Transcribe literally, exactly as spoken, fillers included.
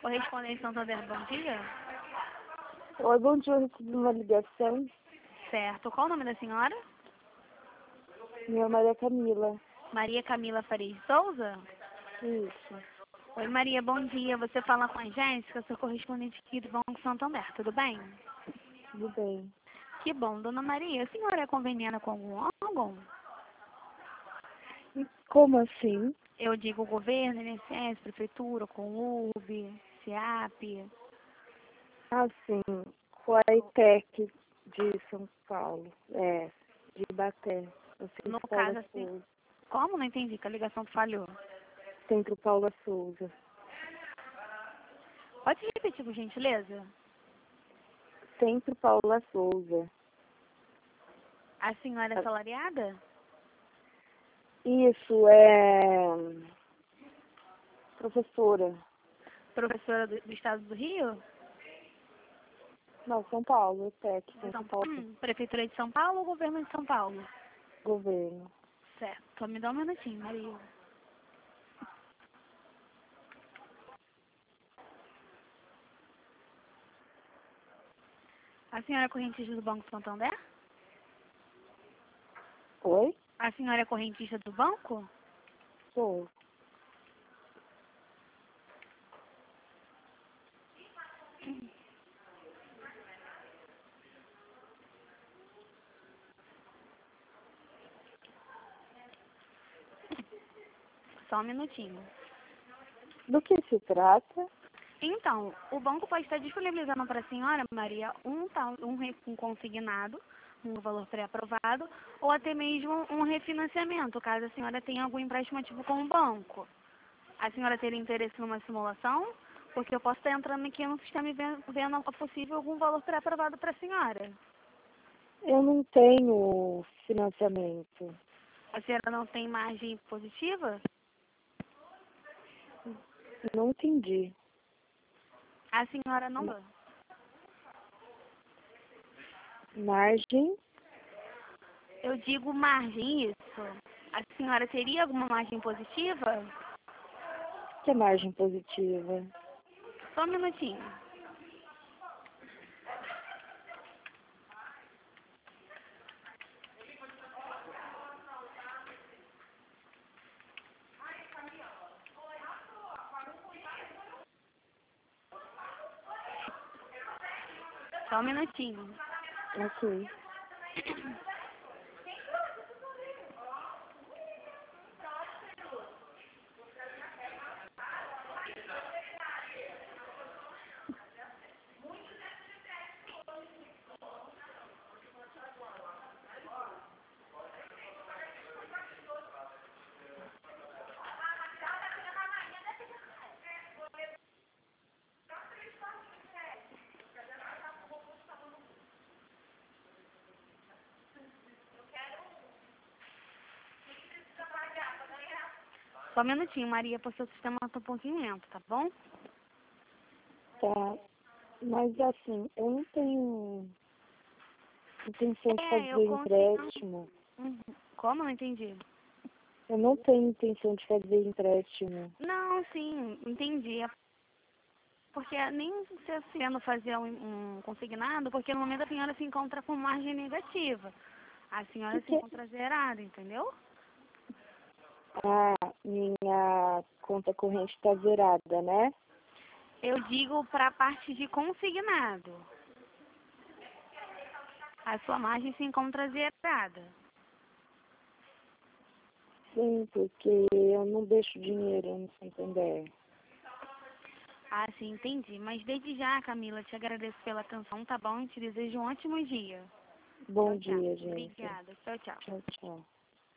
Correspondente Santander, bom dia. Oi, bom dia, eu recebi uma ligação. Certo. Qual o nome da senhora? Minha Maria Camila. Maria Camila Faria de Souza? Isso, Oi, Maria, bom dia. Você fala com a Jéssica, sou correspondente aqui do Banco Santander, tudo bem? tudo bem. Que bom, dona Maria. A senhora é conveniada com algum órgão? E como assim? Eu digo governo, I N S S, prefeitura, com U B, SEAP. Ah, sim, com a ITEC de São Paulo. É, de Ibaté. No No Centro Paula caso, assim, Souza. como? Não entendi, que a ligação falhou. Centro Paula Souza. Pode repetir, por gentileza? Centro Paula Souza. A senhora é salariada? Isso, é... Professora. Professora do, do estado do Rio? Não, São Paulo, ITEC, De Centro São Paulo, Hum, Prefeitura de São Paulo ou governo de São Paulo? Governo. Certo. Só me dá um minutinho, Maria. A senhora é correntista do Banco Santander? Oi? A senhora é correntista do banco? Sou. Só um minutinho. Do que se trata? Então, o banco pode estar disponibilizando para a senhora, Maria, um, tal, um, re- um consignado, um valor pré-aprovado, ou até mesmo um refinanciamento, caso a senhora tenha algum empréstimo ativo com o banco. A senhora teria interesse numa simulação? Porque eu posso estar entrando aqui no sistema e vendo, vendo se é possível algum valor pré-aprovado para a senhora. Eu não tenho financiamento. A senhora não tem margem positiva? Não entendi. A senhora não... Margem? Eu digo margem, isso. A senhora teria alguma margem positiva? Que é margem positiva? Só um minutinho. Só um minutinho. Ok. Só um minutinho, Maria, porque o sistema está um pouquinho lento, tá bom? Tá. Mas assim, eu não tenho intenção de É, eu fazer consigo... empréstimo. Uhum. Como? Não entendi. Eu não tenho intenção de fazer empréstimo. Não, sim, entendi. É porque nem se sendo fazer um, um consignado, porque no momento a senhora se encontra com margem negativa. A senhora Que se que é? encontra zerada, entendeu? Ah, minha conta corrente está zerada, né? Eu digo para a parte de consignado. A sua margem se encontra zerada. Sim, porque eu não deixo dinheiro no Santander. Ah, sim, entendi. Mas desde já, Camila, te agradeço pela atenção, tá bom? Te desejo um ótimo dia. Bom Tchau, tchau. dia, gente. Obrigada. Tchau, tchau. Tchau, tchau.